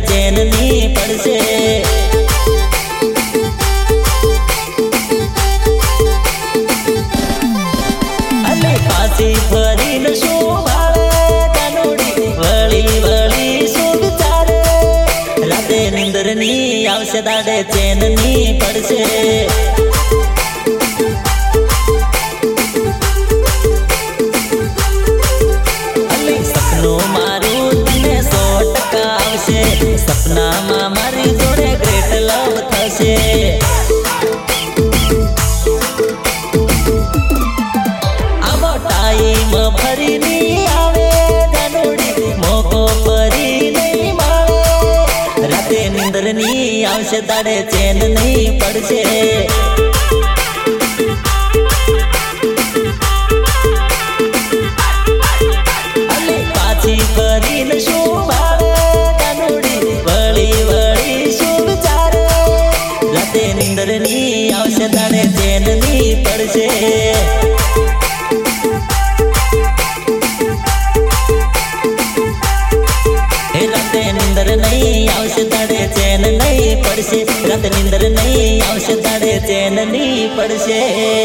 चैन नहीं पड़से। अले पासी फरी न शो भावे कानोड़ी वली वली शो विचारे राते निंदर नी आवश्य दाड़े चैन नहीं पड़से। सपना में मारी जोड़े ग्रेट लव थशे। अब टाइम फरी नहीं आवे जानोड़ी मोको फरी नहीं मावे राते निंदर नहीं आवश्य दाड़े चैन नहीं पड़से। अले पाछी फरी न शो निंदर नी आवश्य दाड़े चैन नहीं पड़से। राते निंदर नहीं आवश्य दाड़े चैन नहीं पड़से। रात निंदर नहीं आवश्य दाड़े चैन नहीं पड़से।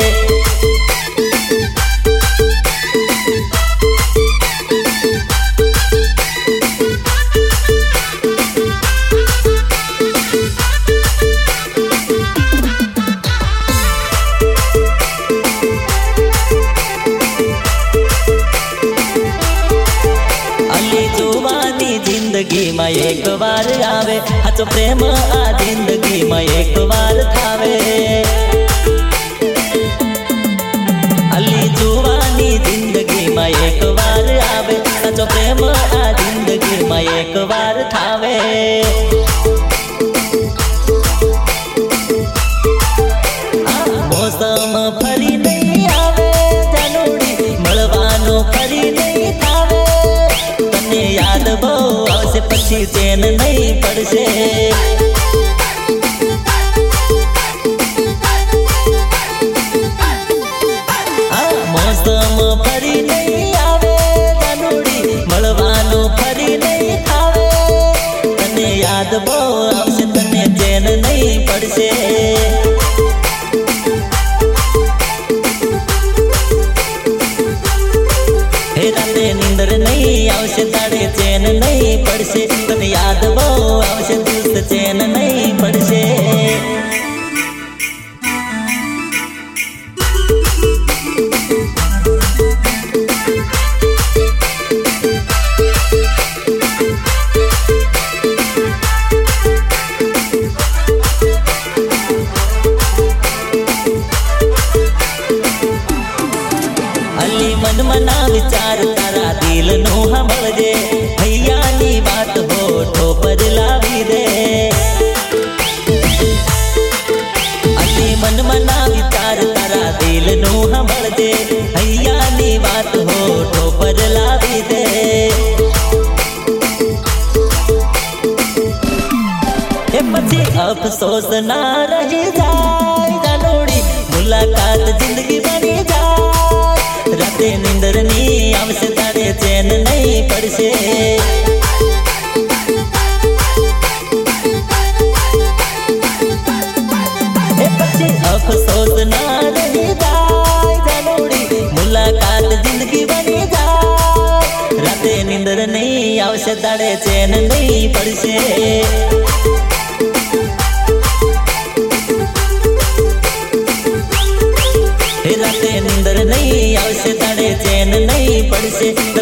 जिंदगी में एक बार आवे हाचो प्रेम आ जिंदगी में एक बार थावे। अली जुवानी जिंदगी में एक बार आवे हाचो प्रेम आ जिंदगी में एक बार थावे। मौसम फरी नहीं आवे जानोड़ी मळवानो फरी नहीं थावे तने याद बहु पछी चैन नहीं पड़से। मौसम फरी नहीं आवे जानोड़ी मळवानो फरी नहीं थावे तने याद बहु आवशे तने चैन नहीं पड़से। राते निंदर नहीं आवश्य दाड़े चैन नहीं पड़से। तने याद बहु आवश्य दोस्त चैन नहीं पड़से। अली मन मना विचार तारा दिल नो हमजे भैया नी बात हो ठोपर लावी दे। अली मन मना विचार तारा दिल नो हमजे भैया नी बात हो ठोपर लावी दे। पछी अफसोस ना रही जाए जानोड़ी मुलाकात जिंदगी बनी जाए राते निंदर नी आवश्य दाड़े चैन नहीं पड़से। पछी अफसोस ना रही जाए जानोड़ी मुलाकात जिंदगी बनी जाए राते निंदर नहीं आवश्य दाड़े चैन नहीं पड़से। राते निंदर नहीं आवश्य दाड़े चैन नहीं पड़से।